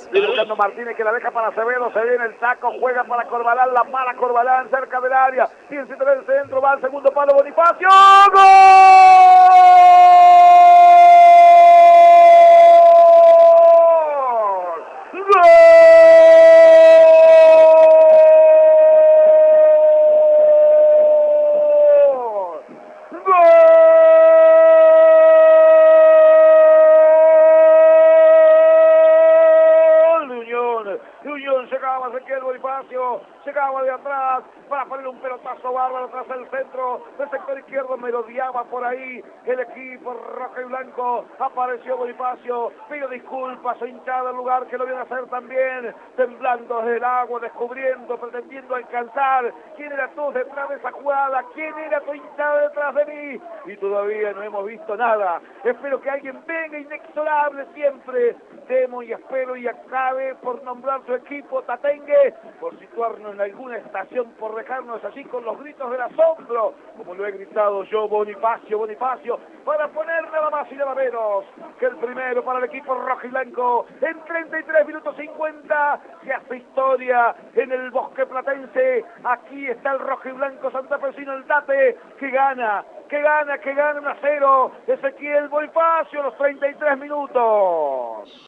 Viene buscando Martínez que la deja para Acevedo. Se viene el taco, juega para Corbalán, la para Corbalán cerca del área. Piensa en el centro, va al segundo palo Bonifacio. ¡Gol! Llegaba Ezequiel Bonifacio, llegaba de atrás para poner un pelotazo bárbaro tras el centro del sector izquierdo, merodeaba por ahí el equipo rojo y blanco. Apareció Bonifacio, pidió disculpas, hinchado el lugar que lo vio hacer también, temblando desde el agua, descubriendo, pretendiendo alcanzar. ¿Quién era tú detrás de esa jugada? ¿Quién era tu hinchada detrás de mí? Y todavía no hemos visto nada. Espero que alguien venga inexorable siempre. Temo y espero y acabe por nombrar su equipo Tatengue, por situarnos en alguna estación, por dejarnos allí con los gritos del asombro, como lo he gritado yo, Bonifacio, Bonifacio, para poner nada más y nada menos que el primero para el equipo rojiblanco. En 33 minutos 50 se hace historia en el Bosque Platense. Aquí está el rojiblanco santafesino, el Tate, que gana 1-0. Ezequiel Bonifacio a los 33 minutos.